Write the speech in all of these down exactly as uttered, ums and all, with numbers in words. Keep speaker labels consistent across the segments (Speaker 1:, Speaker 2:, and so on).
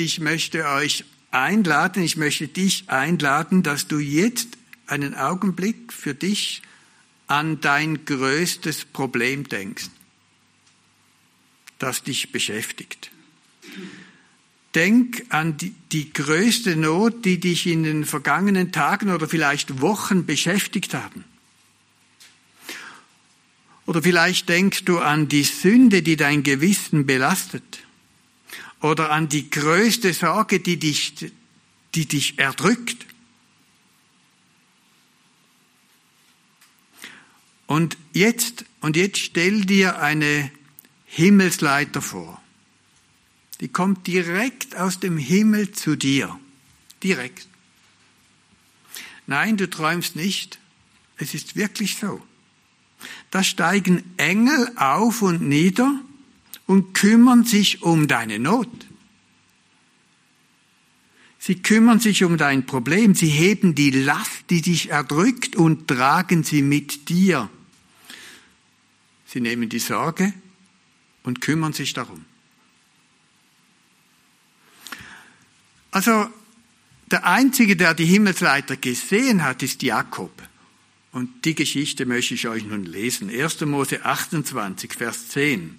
Speaker 1: ich möchte euch einladen, ich möchte dich einladen, dass du jetzt einen Augenblick für dich an dein größtes Problem denkst, das dich beschäftigt. Denk an die, die größte Not, die dich in den vergangenen Tagen oder vielleicht Wochen beschäftigt haben. Oder vielleicht denkst du an die Sünde, die dein Gewissen belastet. Oder an die größte Sorge, die dich, die dich erdrückt. Und jetzt, und jetzt stell dir eine Himmelsleiter vor. Die kommt direkt aus dem Himmel zu dir. Direkt. Nein, du träumst nicht. Es ist wirklich so. Da steigen Engel auf und nieder und kümmern sich um deine Not. Sie kümmern sich um dein Problem. Sie heben die Last, die dich erdrückt, und tragen sie mit dir. Sie nehmen die Sorge und kümmern sich darum. Also, der Einzige, der die Himmelsleiter gesehen hat, ist Jakob. Und die Geschichte möchte ich euch nun lesen. erster Mose achtundzwanzig, Vers zehn.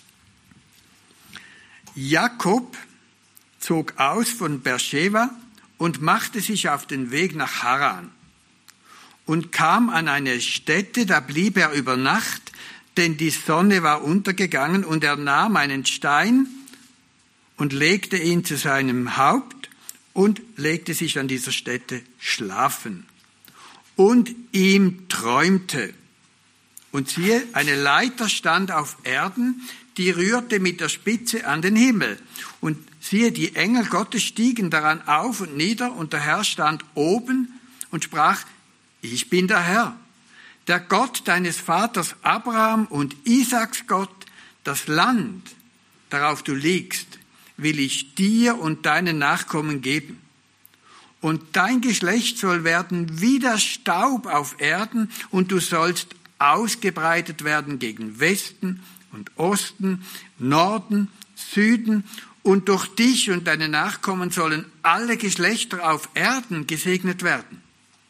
Speaker 1: Jakob zog aus von Beersheba und machte sich auf den Weg nach Haran und kam an eine Stätte, da blieb er über Nacht, denn die Sonne war untergegangen, und er nahm einen Stein und legte ihn zu seinem Haupt und legte sich an dieser Stätte schlafen. Und ihm träumte. Und siehe, eine Leiter stand auf Erden, die rührte mit der Spitze an den Himmel. Und siehe, die Engel Gottes stiegen daran auf und nieder, und der Herr stand oben und sprach: Ich bin der Herr, der Gott deines Vaters Abraham und Isaaks Gott. Das Land, darauf du liegst, will ich dir und deinen Nachkommen geben. Und dein Geschlecht soll werden wie der Staub auf Erden, und du sollst ausgebreitet werden gegen Westen und Osten, Norden, Süden, und durch dich und deine Nachkommen sollen alle Geschlechter auf Erden gesegnet werden.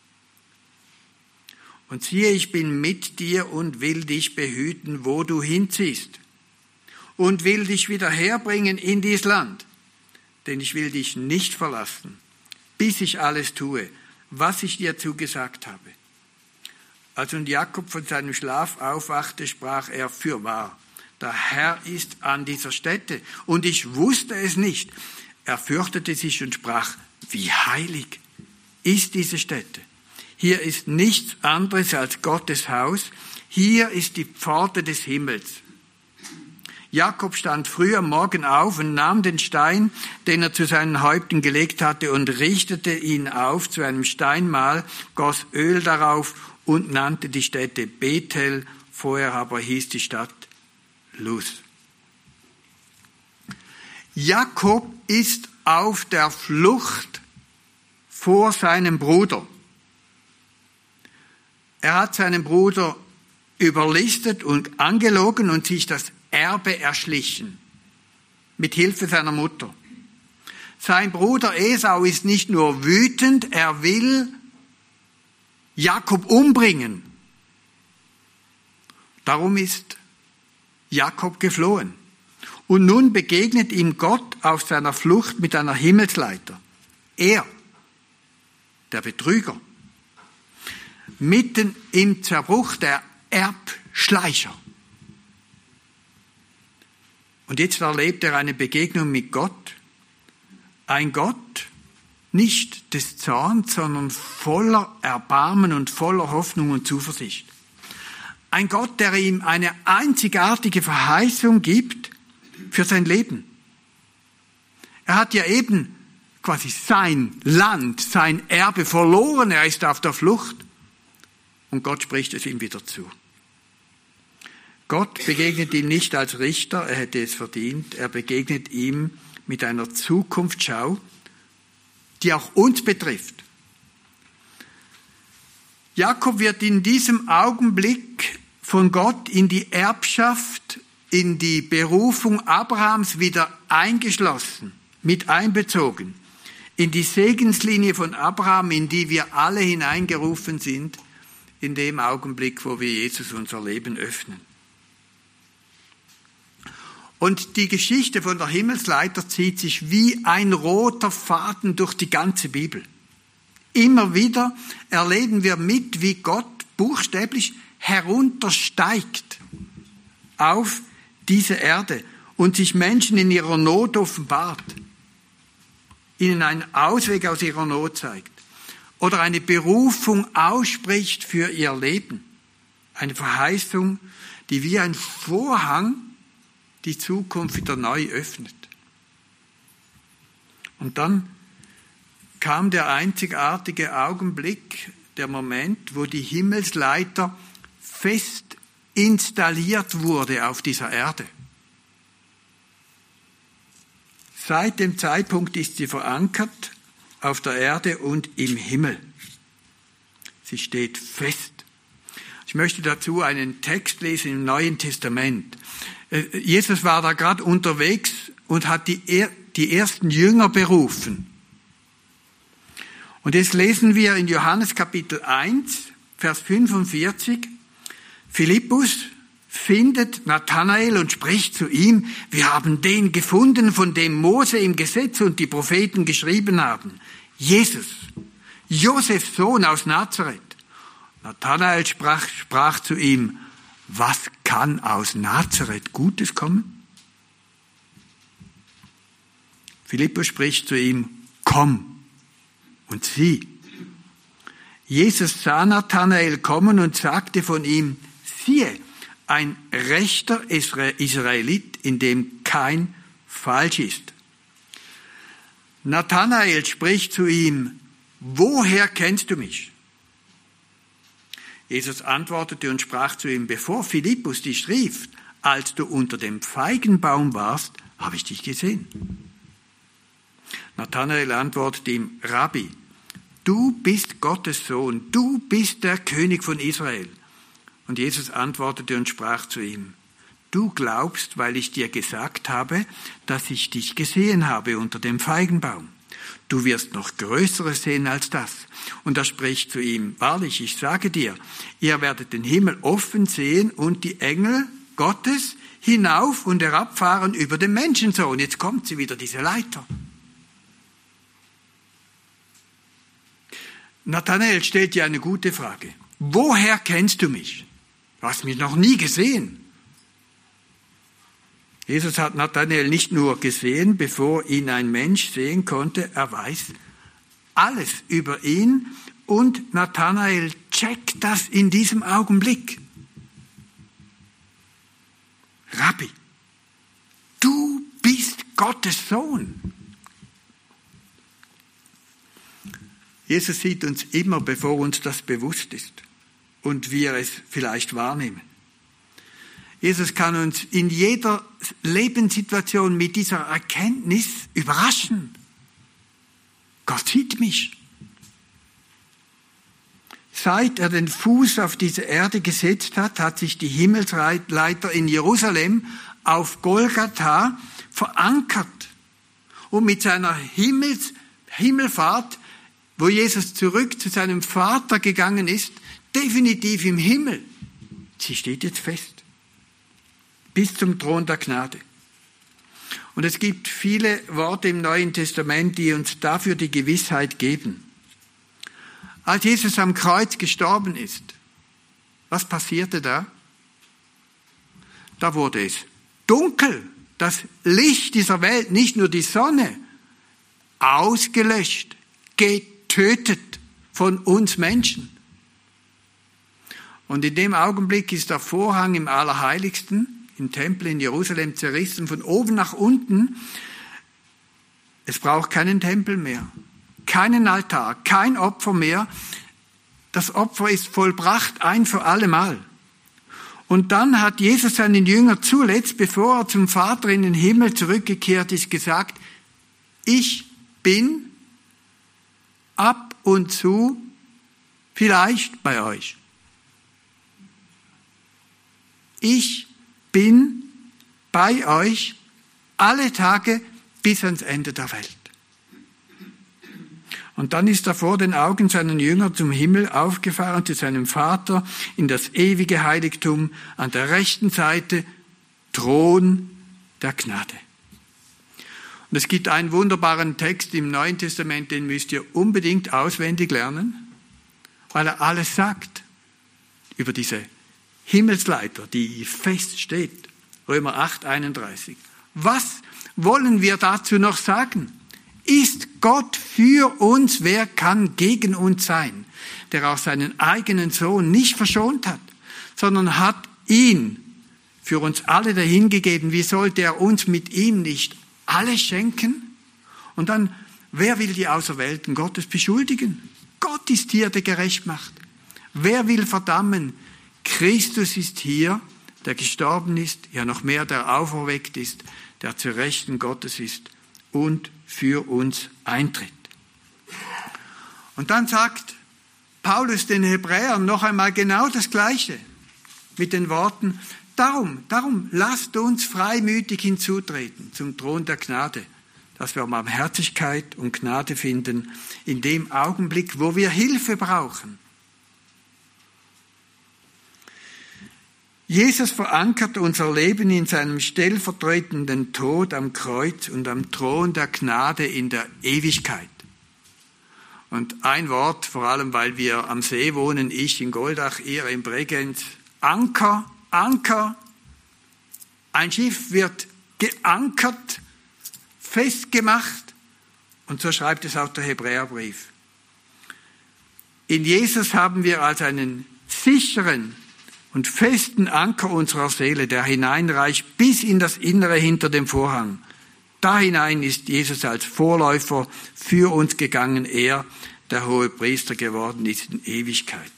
Speaker 1: Und siehe, ich bin mit dir und will dich behüten, wo du hinziehst, und will dich wieder herbringen in dies Land, denn ich will dich nicht verlassen, bis ich alles tue, was ich dir zugesagt habe. Als nun Jakob von seinem Schlaf aufwachte, sprach er: Fürwahr, der Herr ist an dieser Stätte, und ich wusste es nicht. Er fürchtete sich und sprach: Wie heilig ist diese Stätte? Hier ist nichts anderes als Gottes Haus. Hier ist die Pforte des Himmels. Jakob stand früh am Morgen auf und nahm den Stein, den er zu seinen Häupten gelegt hatte, und richtete ihn auf zu einem Steinmal, goss Öl darauf und nannte die Stätte Bethel. Vorher aber hieß die Stadt Luz. Jakob ist auf der Flucht vor seinem Bruder. Er hat seinen Bruder überlistet und angelogen und sich das Erbe erschlichen, mit Hilfe seiner Mutter. Sein Bruder Esau ist nicht nur wütend, er will Jakob umbringen. Darum ist Jakob geflohen. Und nun begegnet ihm Gott auf seiner Flucht mit einer Himmelsleiter. Er, der Betrüger, mitten im Zerbruch, der Erbschleicher. Und jetzt erlebt er eine Begegnung mit Gott. Ein Gott, nicht des Zorns, sondern voller Erbarmen und voller Hoffnung und Zuversicht. Ein Gott, der ihm eine einzigartige Verheißung gibt für sein Leben. Er hat ja eben quasi sein Land, sein Erbe verloren. Er ist auf der Flucht. Und Gott spricht es ihm wieder zu. Gott begegnet ihm nicht als Richter, er hätte es verdient. Er begegnet ihm mit einer Zukunftsschau, die auch uns betrifft. Jakob wird in diesem Augenblick von Gott in die Erbschaft, in die Berufung Abrahams wieder eingeschlossen. mit einbezogen in die Segenslinie von Abraham, in die wir alle hineingerufen sind, in dem Augenblick, wo wir Jesus unser Leben öffnen. Und die Geschichte von der Himmelsleiter zieht sich wie ein roter Faden durch die ganze Bibel. Immer wieder erleben wir mit, wie Gott buchstäblich heruntersteigt auf diese Erde und sich Menschen in ihrer Not offenbart, ihnen einen Ausweg aus ihrer Not zeigt oder eine Berufung ausspricht für ihr Leben. Eine Verheißung, die wie ein Vorhang die Zukunft wieder neu öffnet. Und dann kam der einzigartige Augenblick, der Moment, wo die Himmelsleiter fest installiert wurde auf dieser Erde. Seit dem Zeitpunkt ist sie verankert auf der Erde und im Himmel. Sie steht fest. Ich möchte dazu einen Text lesen im Neuen Testament. Jesus war da gerade unterwegs und hat die, die ersten Jünger berufen. Und jetzt lesen wir in Johannes Kapitel eins, Vers fünfundvierzig, Philippus findet Nathanael und spricht zu ihm, wir haben den gefunden, von dem Mose im Gesetz und die Propheten geschrieben haben. Jesus, Josefs Sohn aus Nazareth. Nathanael sprach, sprach zu ihm, was kann aus Nazareth Gutes kommen? Philippus spricht zu ihm, komm und sieh. Jesus sah Nathanael kommen und sagte von ihm, siehe, ein rechter Israelit, in dem kein Falsch ist. Nathanael spricht zu ihm, woher kennst du mich? Jesus antwortete und sprach zu ihm, bevor Philippus dich rief, als du unter dem Feigenbaum warst, habe ich dich gesehen. Nathanael antwortete ihm, Rabbi, du bist Gottes Sohn, du bist der König von Israel. Und Jesus antwortete und sprach zu ihm, du glaubst, weil ich dir gesagt habe, dass ich dich gesehen habe unter dem Feigenbaum. Du wirst noch Größeres sehen als das. Und er spricht zu ihm, wahrlich, ich sage dir, ihr werdet den Himmel offen sehen und die Engel Gottes hinauf und herabfahren über den Menschensohn. Jetzt kommt sie wieder, diese Leiter. Nathanael stellt dir eine gute Frage. Woher kennst du mich? Du hast mich noch nie gesehen. Jesus hat Nathanael nicht nur gesehen, bevor ihn ein Mensch sehen konnte, er weiß alles über ihn und Nathanael checkt das in diesem Augenblick. Rabbi, du bist Gottes Sohn. Jesus sieht uns immer, bevor uns das bewusst ist und wir es vielleicht wahrnehmen. Jesus kann uns in jeder Lebenssituation mit dieser Erkenntnis überraschen. Gott sieht mich. Seit er den Fuß auf diese Erde gesetzt hat, hat sich die Himmelsleiter in Jerusalem auf Golgatha verankert. Und mit seiner Himmels, Himmelfahrt, wo Jesus zurück zu seinem Vater gegangen ist, definitiv im Himmel. Sie steht jetzt fest. Bis zum Thron der Gnade. Und es gibt viele Worte im Neuen Testament, die uns dafür die Gewissheit geben. Als Jesus am Kreuz gestorben ist, was passierte da? Da wurde es dunkel. Das Licht dieser Welt, nicht nur die Sonne, ausgelöscht, getötet von uns Menschen. Und in dem Augenblick ist der Vorhang im Allerheiligsten im Tempel in Jerusalem zerrissen, von oben nach unten. Es braucht keinen Tempel mehr, keinen Altar, kein Opfer mehr. Das Opfer ist vollbracht ein für alle Mal. Und dann hat Jesus seinen Jüngern zuletzt, bevor er zum Vater in den Himmel zurückgekehrt ist, gesagt, ich bin ab und zu vielleicht bei euch. Ich bin bei euch alle Tage bis ans Ende der Welt. Und dann ist er vor den Augen seiner Jünger zum Himmel aufgefahren, zu seinem Vater, in das ewige Heiligtum, an der rechten Seite, Thron der Gnade. Und es gibt einen wunderbaren Text im Neuen Testament, den müsst ihr unbedingt auswendig lernen, weil er alles sagt über diese Himmelsleiter, die fest steht. Römer acht, einunddreißig. Was wollen wir dazu noch sagen? Ist Gott für uns, wer kann gegen uns sein, der auch seinen eigenen Sohn nicht verschont hat, sondern hat ihn für uns alle dahingegeben? Wie sollte er uns mit ihm nicht alles schenken? Und dann, wer will die Auserwählten Gottes beschuldigen? Gott ist hier, der gerecht macht. Wer will verdammen? Christus ist hier, der gestorben ist, ja noch mehr, der auferweckt ist, der zur Rechten Gottes ist und für uns eintritt. Und dann sagt Paulus den Hebräern noch einmal genau das Gleiche mit den Worten: Darum, darum lasst uns freimütig hinzutreten zum Thron der Gnade, dass wir Barmherzigkeit und Gnade finden in dem Augenblick, wo wir Hilfe brauchen. Jesus verankert unser Leben in seinem stellvertretenden Tod am Kreuz und am Thron der Gnade in der Ewigkeit. Und ein Wort, vor allem weil wir am See wohnen, ich in Goldach, ihr in Bregenz: Anker, Anker. Ein Schiff wird geankert, festgemacht, und so schreibt es auch der Hebräerbrief. In Jesus haben wir als einen sicheren und festen Anker unserer Seele, der hineinreicht bis in das Innere hinter dem Vorhang. Da hinein ist Jesus als Vorläufer für uns gegangen, er, der hohe Priester geworden ist in Ewigkeit.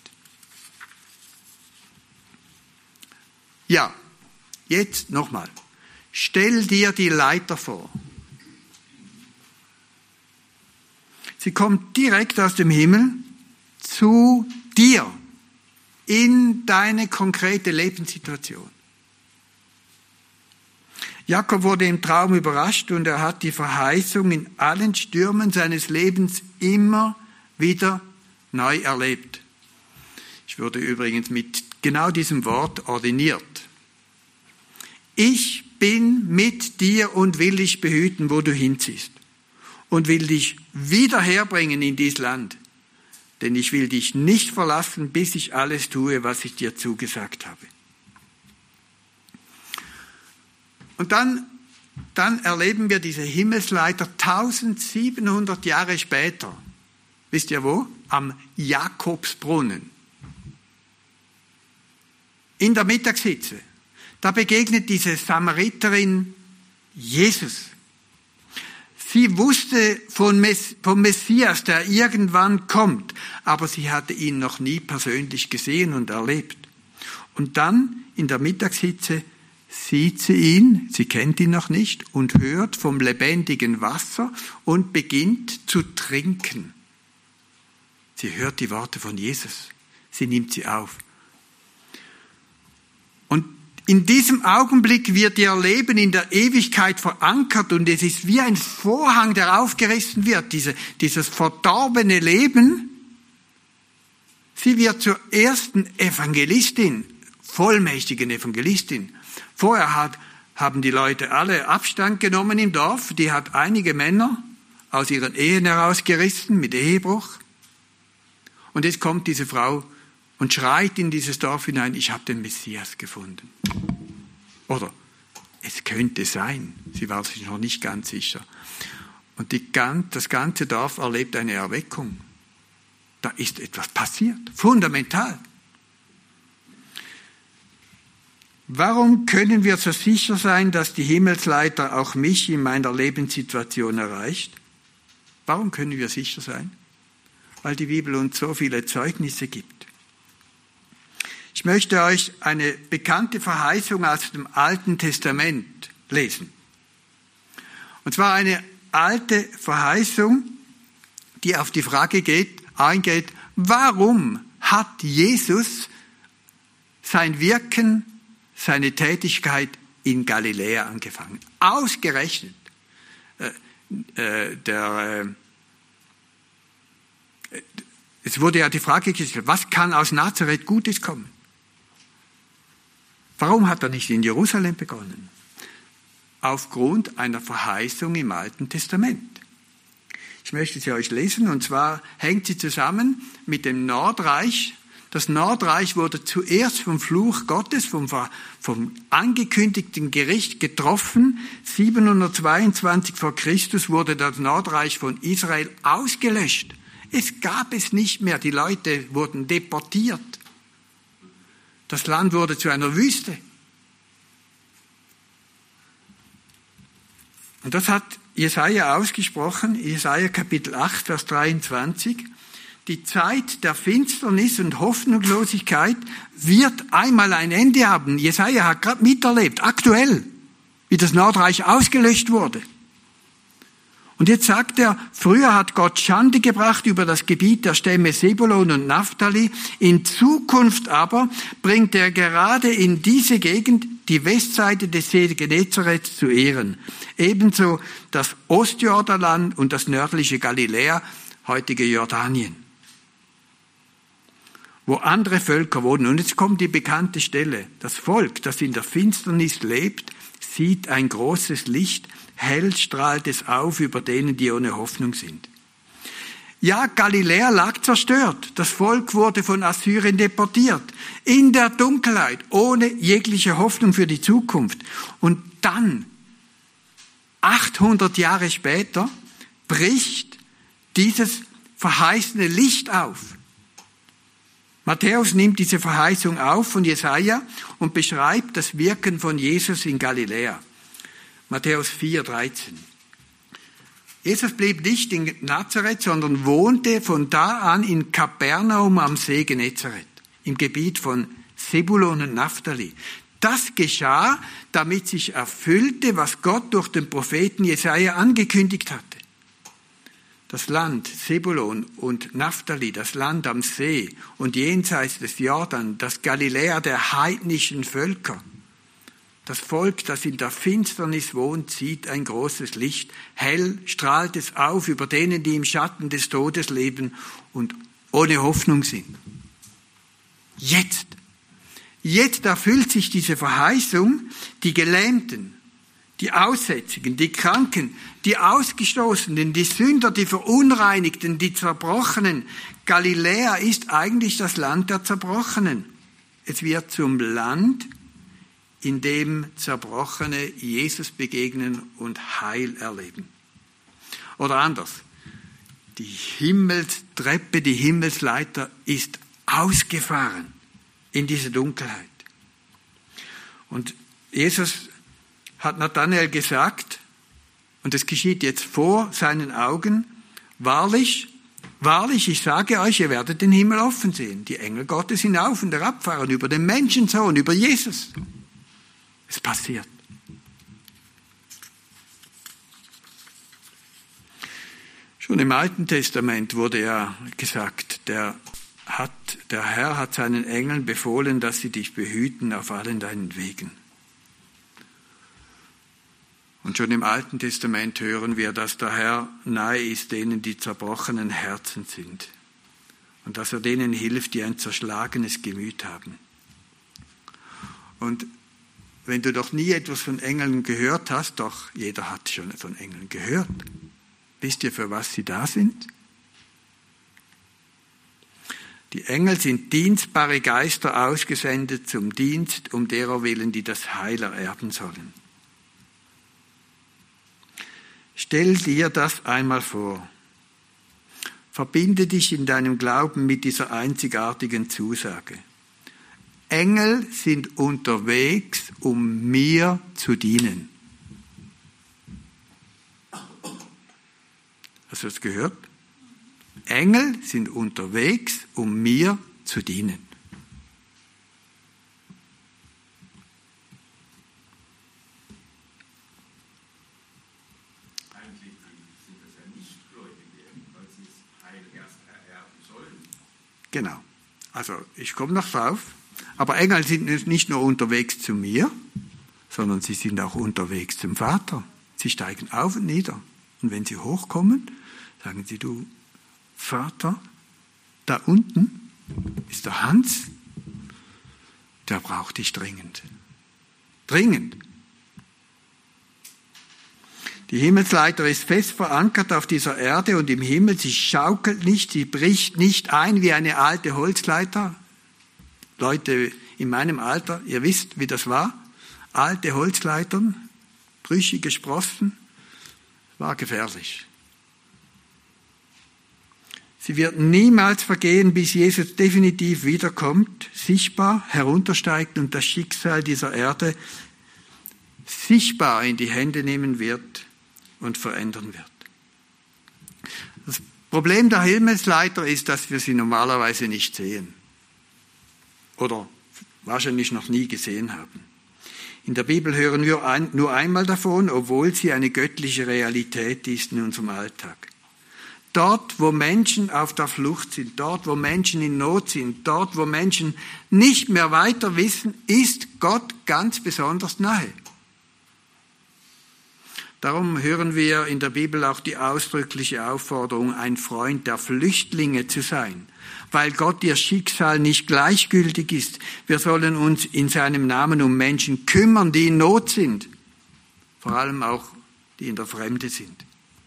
Speaker 1: Ja, jetzt nochmal. Stell dir die Leiter vor. Sie kommt direkt aus dem Himmel zu dir, in deine konkrete Lebenssituation. Jakob wurde im Traum überrascht und er hat die Verheißung in allen Stürmen seines Lebens immer wieder neu erlebt. Ich wurde übrigens mit genau diesem Wort ordiniert. Ich bin mit dir und will dich behüten, wo du hinziehst, und will dich wieder herbringen in dieses Land. Denn ich will dich nicht verlassen, bis ich alles tue, was ich dir zugesagt habe. Und dann, dann erleben wir diese Himmelsleiter eintausendsiebenhundert Jahre später. Wisst ihr wo? Am Jakobsbrunnen. In der Mittagshitze. Da begegnet diese Samariterin Jesus. Sie wusste vom Messias, der irgendwann kommt, aber sie hatte ihn noch nie persönlich gesehen und erlebt. Und dann in der Mittagshitze sieht sie ihn, sie kennt ihn noch nicht, und hört vom lebendigen Wasser und beginnt zu trinken. Sie hört die Worte von Jesus, sie nimmt sie auf. Und in diesem Augenblick wird ihr Leben in der Ewigkeit verankert und es ist wie ein Vorhang, der aufgerissen wird, diese, dieses verdorbene Leben. Sie wird zur ersten Evangelistin, vollmächtigen Evangelistin. Vorher hat, haben die Leute alle Abstand genommen im Dorf, die hat einige Männer aus ihren Ehen herausgerissen mit Ehebruch. Und jetzt kommt diese Frau und schreit in dieses Dorf hinein: Ich habe den Messias gefunden. Oder es könnte sein, sie war sich noch nicht ganz sicher. Und die, das ganze Dorf erlebt eine Erweckung. Da ist etwas passiert, fundamental. Warum können wir so sicher sein, dass die Himmelsleiter auch mich in meiner Lebenssituation erreicht? Warum können wir sicher sein? Weil die Bibel uns so viele Zeugnisse gibt. Ich möchte euch eine bekannte Verheißung aus dem Alten Testament lesen. Und zwar eine alte Verheißung, die auf die Frage geht, eingeht: Warum hat Jesus sein Wirken, seine Tätigkeit in Galiläa angefangen? Ausgerechnet äh, äh, der, äh, es wurde ja die Frage gestellt, was kann aus Nazareth Gutes kommen? Warum hat er nicht in Jerusalem begonnen? Aufgrund einer Verheißung im Alten Testament. Ich möchte sie euch lesen, und zwar hängt sie zusammen mit dem Nordreich. Das Nordreich wurde zuerst vom Fluch Gottes, vom, vom angekündigten Gericht getroffen. siebenhundertzweiundzwanzig vor Christus wurde das Nordreich von Israel ausgelöscht. Es gab es nicht mehr. Die Leute wurden deportiert. Das Land wurde zu einer Wüste. Und das hat Jesaja ausgesprochen, Jesaja Kapitel acht, Vers dreiundzwanzig. Die Zeit der Finsternis und Hoffnungslosigkeit wird einmal ein Ende haben. Jesaja hat gerade miterlebt, aktuell, wie das Nordreich ausgelöscht wurde. Und jetzt sagt er, früher hat Gott Schande gebracht über das Gebiet der Stämme Sebulon und Naphtali. In Zukunft aber bringt er gerade in diese Gegend die Westseite des See Genezareth zu Ehren. Ebenso das Ostjordanland und das nördliche Galiläa, heutige Jordanien, wo andere Völker wohnen. Und jetzt kommt die bekannte Stelle. Das Volk, das in der Finsternis lebt, sieht ein großes Licht, hell strahlt es auf über denen, die ohne Hoffnung sind. Ja, Galiläa lag zerstört. Das Volk wurde von Assyrien deportiert. In der Dunkelheit, ohne jegliche Hoffnung für die Zukunft. Und dann, achthundert Jahre später, bricht dieses verheißene Licht auf. Matthäus nimmt diese Verheißung auf von Jesaja und beschreibt das Wirken von Jesus in Galiläa. Matthäus vier, dreizehn. Jesus blieb nicht in Nazareth, sondern wohnte von da an in Kapernaum am See Genezareth, im Gebiet von Sebulon und Naphtali. Das geschah, damit sich erfüllte, was Gott durch den Propheten Jesaja angekündigt hatte. Das Land Sebulon und Naphtali, das Land am See und jenseits des Jordan, das Galiläa der heidnischen Völker. Das Volk, das in der Finsternis wohnt, sieht ein großes Licht. Hell strahlt es auf über denen, die im Schatten des Todes leben und ohne Hoffnung sind. Jetzt, jetzt erfüllt sich diese Verheißung, die Gelähmten, die Aussätzigen, die Kranken, die Ausgestoßenen, die Sünder, die Verunreinigten, die Zerbrochenen. Galiläa ist eigentlich das Land der Zerbrochenen. Es wird zum Land, in dem Zerbrochene Jesus begegnen und Heil erleben. Oder anders, die Himmelstreppe, die Himmelsleiter ist ausgefahren in diese Dunkelheit. Und Jesus hat Nathanael gesagt, und es geschieht jetzt vor seinen Augen, wahrlich, wahrlich, ich sage euch, ihr werdet den Himmel offen sehen. Die Engel Gottes hinauf und herabfahren über den Menschensohn, über Jesus. Es passiert. Schon im Alten Testament wurde ja gesagt, der, hat, der Herr hat seinen Engeln befohlen, dass sie dich behüten auf allen deinen Wegen. Und schon im Alten Testament hören wir, dass der Herr nahe ist denen, die zerbrochenen Herzen sind. Und dass er denen hilft, die ein zerschlagenes Gemüt haben. Und wenn du doch nie etwas von Engeln gehört hast, doch jeder hat schon von Engeln gehört. Wisst ihr, für was sie da sind? Die Engel sind dienstbare Geister ausgesendet zum Dienst, um derer willen, die das Heil ererben sollen. Stell dir das einmal vor. Verbinde dich in deinem Glauben mit dieser einzigartigen Zusage. Engel sind unterwegs, um mir zu dienen. Hast du das gehört? Engel sind unterwegs, um mir zu dienen.
Speaker 2: Eigentlich sind das ja Nichtgläubige, weil sie das Heil erst ererben sollen.
Speaker 1: Genau. Also ich komme noch drauf. Aber Engel sind nicht nur unterwegs zu mir, sondern sie sind auch unterwegs zum Vater. Sie steigen auf und nieder. Und wenn sie hochkommen, sagen sie, du Vater, da unten ist der Hans, der braucht dich dringend. Dringend. Die Himmelsleiter ist fest verankert auf dieser Erde und im Himmel. Sie schaukelt nicht, sie bricht nicht ein wie eine alte Holzleiter. Leute in meinem Alter, ihr wisst, wie das war. Alte Holzleitern, brüchige Sprossen, war gefährlich. Sie wird niemals vergehen, bis Jesus definitiv wiederkommt, sichtbar heruntersteigt und das Schicksal dieser Erde sichtbar in die Hände nehmen wird und verändern wird. Das Problem der Himmelsleiter ist, dass wir sie normalerweise nicht sehen oder wahrscheinlich noch nie gesehen haben. In der Bibel hören wir ein, nur einmal davon, obwohl sie eine göttliche Realität ist in unserem Alltag. Dort, wo Menschen auf der Flucht sind, dort, wo Menschen in Not sind, dort, wo Menschen nicht mehr weiter wissen, ist Gott ganz besonders nahe. Darum hören wir in der Bibel auch die ausdrückliche Aufforderung, ein Freund der Flüchtlinge zu sein, weil Gott ihr Schicksal nicht gleichgültig ist. Wir sollen uns in seinem Namen um Menschen kümmern, die in Not sind, vor allem auch die in der Fremde sind.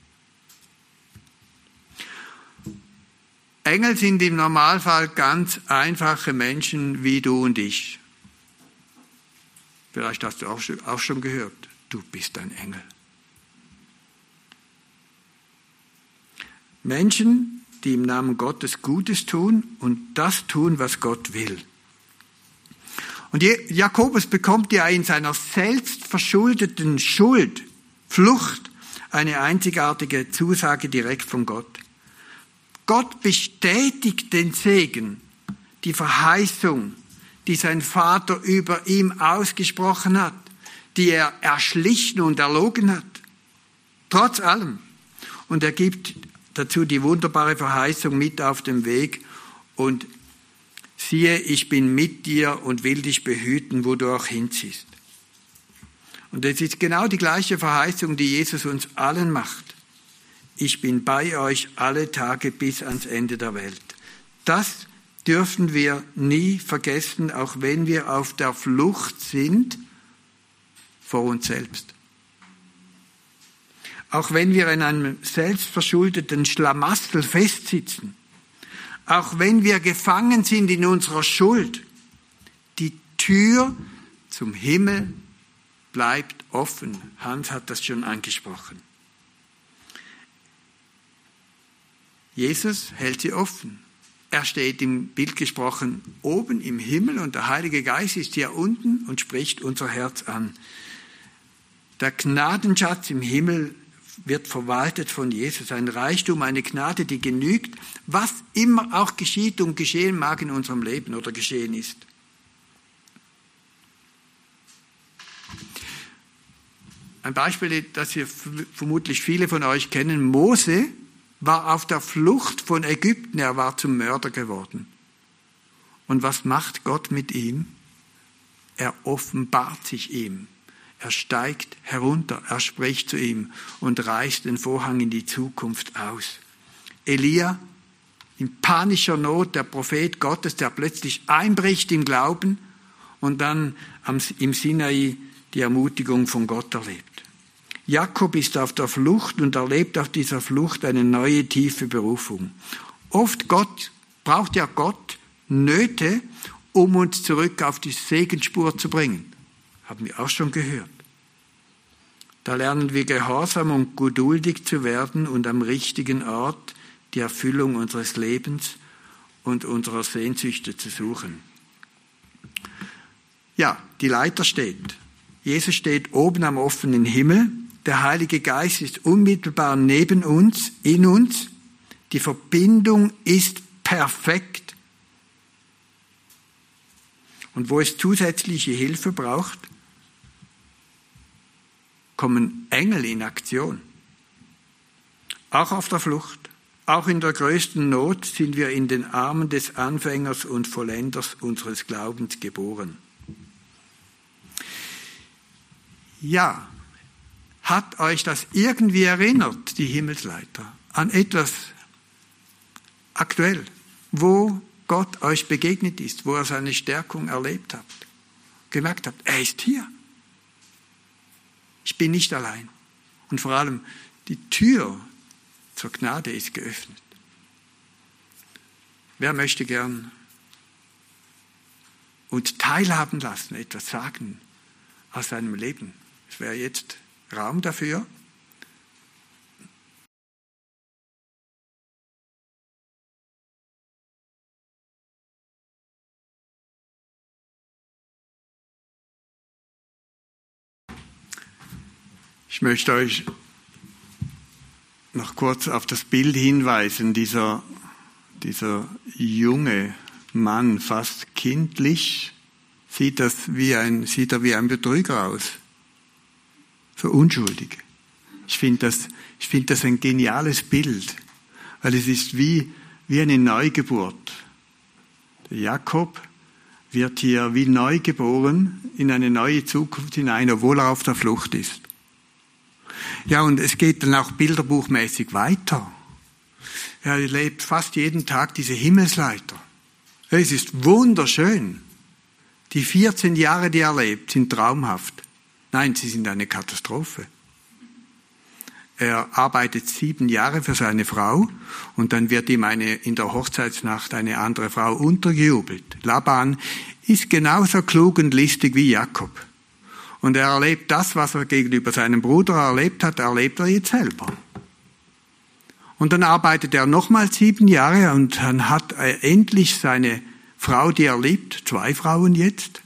Speaker 1: Engel sind im Normalfall ganz einfache Menschen wie du und ich. Vielleicht hast du auch schon gehört, du bist ein Engel. Menschen, die im Namen Gottes Gutes tun und das tun, was Gott will. Und Jakobus bekommt ja in seiner selbstverschuldeten Schuld, Flucht, eine einzigartige Zusage direkt von Gott. Gott bestätigt den Segen, die Verheißung, die sein Vater über ihm ausgesprochen hat, die er erschlichen und erlogen hat. Trotz allem. Und er gibt dazu die wunderbare Verheißung mit auf dem Weg. Und siehe, ich bin mit dir und will dich behüten, wo du auch hinziehst. Und es ist genau die gleiche Verheißung, die Jesus uns allen macht. Ich bin bei euch alle Tage bis ans Ende der Welt. Das dürfen wir nie vergessen, auch wenn wir auf der Flucht sind vor uns selbst. Auch wenn wir in einem selbstverschuldeten Schlamassel festsitzen. Auch wenn wir gefangen sind in unserer Schuld. Die Tür zum Himmel bleibt offen. Hans hat das schon angesprochen. Jesus hält sie offen. Er steht im Bild gesprochen oben im Himmel und der Heilige Geist ist hier unten und spricht unser Herz an. Der Gnadenschatz im Himmel wird verwaltet von Jesus. Ein Reichtum, eine Gnade, die genügt, was immer auch geschieht und geschehen mag in unserem Leben oder geschehen ist. Ein Beispiel, das wir vermutlich viele von euch kennen. Mose war auf der Flucht von Ägypten, er war zum Mörder geworden. Und was macht Gott mit ihm? Er offenbart sich ihm. Er steigt herunter, er spricht zu ihm und reißt den Vorhang in die Zukunft aus. Elia, in panischer Not, der Prophet Gottes, der plötzlich einbricht im Glauben und dann im Sinai die Ermutigung von Gott erlebt. Jakob ist auf der Flucht und erlebt auf dieser Flucht eine neue tiefe Berufung. Oft Gott, braucht ja Gott Nöte, um uns zurück auf die Segensspur zu bringen. Haben wir auch schon gehört. Da lernen wir gehorsam und geduldig zu werden und am richtigen Ort die Erfüllung unseres Lebens und unserer Sehnsüchte zu suchen. Ja, die Leiter steht. Jesus steht oben am offenen Himmel. Der Heilige Geist ist unmittelbar neben uns, in uns. Die Verbindung ist perfekt. Und wo es zusätzliche Hilfe braucht, kommen Engel in Aktion. Auch auf der Flucht, auch in der größten Not sind wir in den Armen des Anfängers und Vollenders unseres Glaubens geboren. Ja, Hat euch das irgendwie erinnert, die Himmelsleiter, an etwas aktuell, wo Gott euch begegnet ist, wo ihr seine Stärkung erlebt habt, gemerkt habt, er ist hier. Ich bin nicht allein. Und vor allem, die Tür zur Gnade ist geöffnet. Wer möchte gern uns teilhaben lassen, etwas sagen aus seinem Leben? Es wäre jetzt Raum dafür. Ich möchte euch noch kurz auf das Bild hinweisen, dieser, dieser junge Mann, fast kindlich, sieht, das wie ein, sieht er wie ein Betrüger aus. So unschuldig. Ich finde das, ich finde das ein geniales Bild, weil es ist wie, wie eine Neugeburt. Der Jakob wird hier wie neu geboren in eine neue Zukunft hinein, obwohl er auf der Flucht ist. Ja, und es geht dann auch bilderbuchmäßig weiter. Er erlebt fast jeden Tag diese Himmelsleiter. Es ist wunderschön. Die vierzehn Jahre, die er lebt, sind traumhaft. Nein, sie sind eine Katastrophe. Er arbeitet sieben Jahre für seine Frau und dann wird ihm eine, in der Hochzeitsnacht eine andere Frau untergejubelt. Laban ist genauso klug und listig wie Jakob. Und er erlebt das, was er gegenüber seinem Bruder erlebt hat, erlebt er jetzt selber. Und dann arbeitet er nochmal sieben Jahre und dann hat er endlich seine Frau, die er liebt, zwei Frauen jetzt.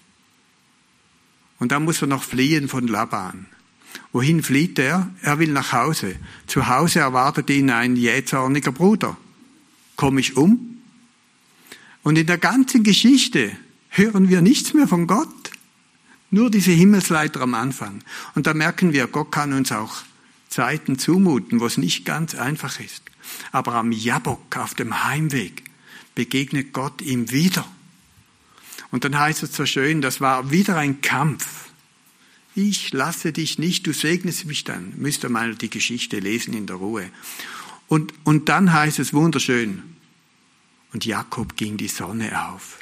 Speaker 1: Und dann muss er noch fliehen von Laban. Wohin flieht er? Er will nach Hause. Zu Hause erwartet ihn ein jähzorniger Bruder. Komme ich um? Und in der ganzen Geschichte hören wir nichts mehr von Gott. Nur diese Himmelsleiter am Anfang. Und da merken wir, Gott kann uns auch Zeiten zumuten, wo es nicht ganz einfach ist. Aber am Jabbok, auf dem Heimweg, begegnet Gott ihm wieder. Und dann heißt es so schön, das war wieder ein Kampf. Ich lasse dich nicht, du segnest mich dann. Müsst ihr mal die Geschichte lesen in der Ruhe. Und, und dann heißt es wunderschön, und Jakob ging die Sonne auf.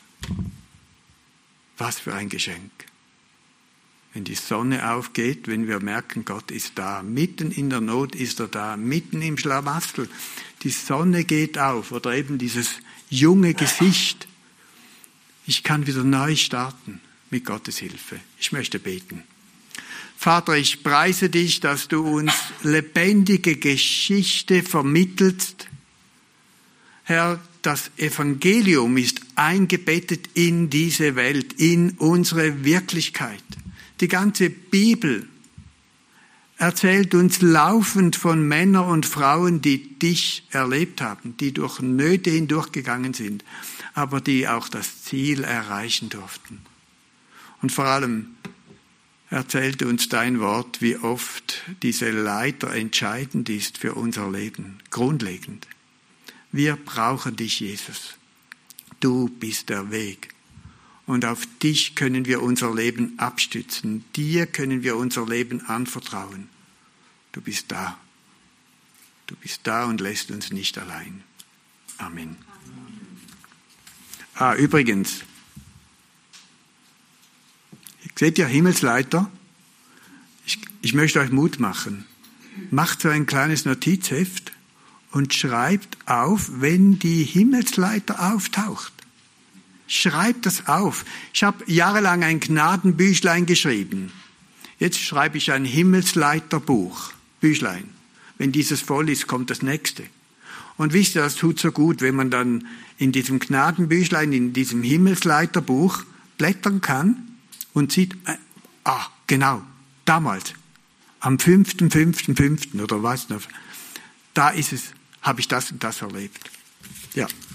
Speaker 1: Was für ein Geschenk. Wenn die Sonne aufgeht, wenn wir merken, Gott ist da, mitten in der Not ist er da, mitten im Schlamassel, die Sonne geht auf oder eben dieses junge Gesicht. Ich kann wieder neu starten mit Gottes Hilfe. Ich möchte beten. Vater, ich preise dich, dass du uns lebendige Geschichte vermittelst. Herr, das Evangelium ist eingebettet in diese Welt, in unsere Wirklichkeit. Die ganze Bibel erzählt uns laufend von Männern und Frauen, die dich erlebt haben, die durch Nöte hindurchgegangen sind, aber die auch das Ziel erreichen durften. Und vor allem erzählt uns dein Wort, wie oft diese Leiter entscheidend ist für unser Leben, grundlegend. Wir brauchen dich, Jesus. Du bist der Weg. Und auf dich können wir unser Leben abstützen. Dir können wir unser Leben anvertrauen. Du bist da. Du bist da und lässt uns nicht allein. Amen. Ah, übrigens. Seht ihr Himmelsleiter? Ich, ich möchte euch Mut machen. Macht so ein kleines Notizheft und schreibt auf, wenn die Himmelsleiter auftaucht. Schreibt das auf. Ich habe jahrelang ein Gnadenbüchlein geschrieben. Jetzt schreibe ich ein Himmelsleiterbuch, Büchlein. Wenn dieses voll ist, kommt das nächste. Und wisst ihr, das tut so gut, wenn man dann in diesem Gnadenbüchlein, in diesem Himmelsleiterbuch blättern kann und sieht, äh, ah, genau, damals, am fünften fünften fünften oder was noch, da ist es, habe ich das und das erlebt. Ja.